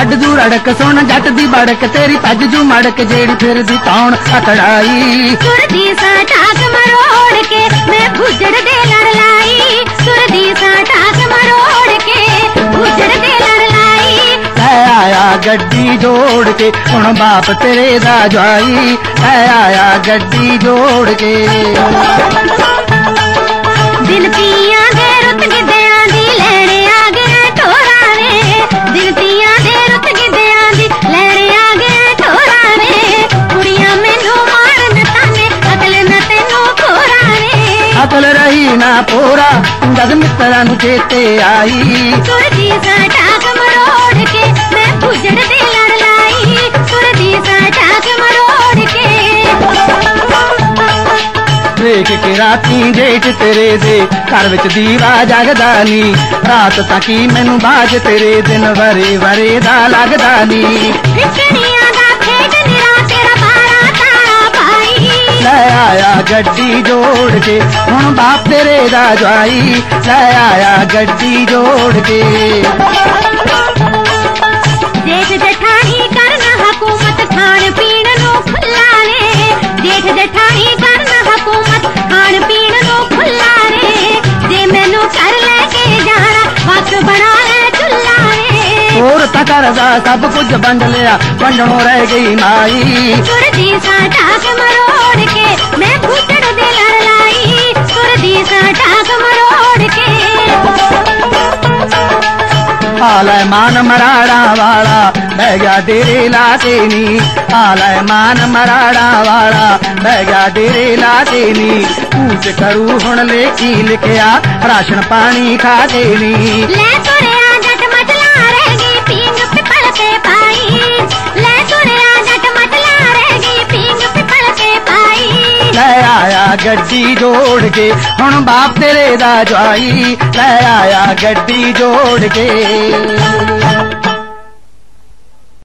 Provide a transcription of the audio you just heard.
ਛੱਡ ਦੂ ਰੜਕ ਸੁਣ ਜੱਟ ਦੀ ਬੜਕ ਤੇਰੀ ਭੱਜ ਜੂ ਮੜਕ ਜਿਹੜੀ ਫਿਰਦੀ ਤੌਣ ਅਤੜਾਈ ਤੁਰਦੀ ਸਾਂ ਟਾਕ ਮਰੋੜ ਕੇ ਮੈਂ ਭੁੱਜੜ ਦੇ ਲੜ ਲਾਈ ਤੁਰਦੀ ਸਾਂ ਟਾਕ ਮਰੋੜ ਕੇ ਭੁੱਜੜ ਦੇ ਲੜ ਲਾਈ ਲੈ ਆਇਆ ਗੱਡੀ ਜੋੜ ਕੇ ਹੁਣ ਬਾਪ ਤੇਰੇ ਦਾ ਜਵਾਈ ਲੈ ਆਇਆ ਗੱਡੀ ਜੋੜ ਕੇ ਦਿਲ ਪੀਆਂ ਦੇ ਰੁੱਤ ਗਿੱਧਿਆਂ ਦੀ ਲੈਣੇ ਆ ਗਏ ਢੋਰਾਂ ਨੇ ਦਿਲ ਪੀਆਂ ਦੇ ਰੁੱਤ ਗਿੱਧਿਆਂ ਦੀ ਲੈਣੇ ਆ ਗਏ ਢੋਰਾਂ ਨੇ ਕੁੜੀਆਂ ਮੈਨੂੰ ਮਾਰਨ ਤਾਨੇ ਅਕਲ ਨਾ ਤੈਨੂੰ ਖੋਰਾਂ ਨੇ ਅਕਲ ਰਹੀ ਨਾ ਪੂਰਾ ਜਦ ਮਿੱਤਰਾਂ ਨੂੰ ਚੇਤੇ ਆਈ ਤੁਰਦੀ ਸਾਂ ਟਾਕ ਮਰੋੜ ਕੇ ਮੈਂ ਭੁੱਜੜ ਦੇ ਲੜ ਲਾਈ ਤੁਰਦੀ ਸਾਂ ਟਾਕ ਮਰੋੜ ਕੇ ਵੇਖ ਕੇ ਰਾਤੀ ਜੇਠ ਤੇਰੇ ਦੇ ਘਰ ਵਿੱਚ ਦੀਵਾ ਜਗਦਾ ਨੀ ਰਾਤ ਤੱਕ ਹੀ ਮੈਨੂੰ ਬਾਜ ਤੇਰੇ ਦਿਨ ਵਰੇ ਵਰੇ ਦਾ ਲੱਗਦਾ ਨੀ ਵਿਛੜੀਆਂ ਦਾ ਖੇਡ ਨਿਰਾ ਤੇਰਾ ਬਾਰਾ ਤਾਰਾ ਪਾਈ ਲੈ ਆਇਆ ਗੱਡੀ ਜੋੜ ਕੇ ਹੁਣ ਬਾਪ ਤੇਰੇ ਦਾ ਜਵਾਈ ਲੈ ਆਇਆ ਗੱਡੀ ਜੋੜ ਕੇ ਜੇਠ ਜਠਾਣੀ ਕਰਨ ਹਕੂਮਤ ਖਾਣ ਪੀਣ ਨੂੰ ਖੁੱਲਾ ਨੇ ਜੇਠ ਜਠਾਣੀ ਕਰਨ ਹਕੂਮਤ ਖਾਣ ਪੀਣ ਨੂੰ ਖੁੱਲਾ ਨੇ ਜੇ ਮੈਨੂੰ ਕਰ ਲੈ ਕੇ ਜਾਣਾ ਵਕਤ ਬਣਾ ਲੈ ਚੁੱਲਾ ਨੇ ਹੋਰ ਤਾਂ ਕਰਦਾ ਸਭ ਕੁਝ ਵੰਡ ਲਿਆ ਵੰਡਣੋਂ ਰਹਿ ਗਈ ਮਾਈ ਤੁਰਦੀ ਸਾਂ ਟਾਕ ਮਰੋੜ ਕੇ ਮੈਂ ਭੁੱਜੜ ਦੇ ਲੜ ਲਾਈ ਤੁਰਦੀ ਸਾਂ ਟਾਕ ਮਰੋੜ ਕੇ ਹਾਲੇ ਮਾਨ ਮਰਾੜਾ ਵਾਲਾ ਬਹਿ ਗਿਆ ਡੇਰੇ ਲਾ ਕੇ ਨੀ ਹਾਲੇ ਮਾਨ ਮਰਾੜਾ ਵਾਲਾ ਬਹਿ ਗਿਆ ਡੇਰੇ ਲਾ ਕੇ ਨੀ ਕੂਚ ਕਰੂ ਹੁਣ ਲੇਖੀ ਲਿਖਿਆ ਰਾਸ਼ਨ ਪਾਣੀ ਖਾ ਕੇ ਨੀ ਲੈ ਤੁਰਿਆ ਜੱਟ ਮਚਲਾ ਰਹਿ ਗਈ ਪੀਂਗ ਪਿੱਪਲ ਤੇ ਪਾਈ ਲੈ ਤੁਰਿਆ ਜੱਟ ਮਚਲਾ ਰਹਿ ਗਈ ਪੀਂਗ ਪਿੱਪਲ ਤੇ ਪਾਈ ਲੈ ਆਇਆ ਗੱਡੀ ਜੋੜ ਕੇ ਹੁਣ ਬਾਪ ਤੇਰੇ ਦਾ ਜਵਾਈ ਲੈ ਆਇਆ ਗੱਡੀ ਜੋੜ ਕੇ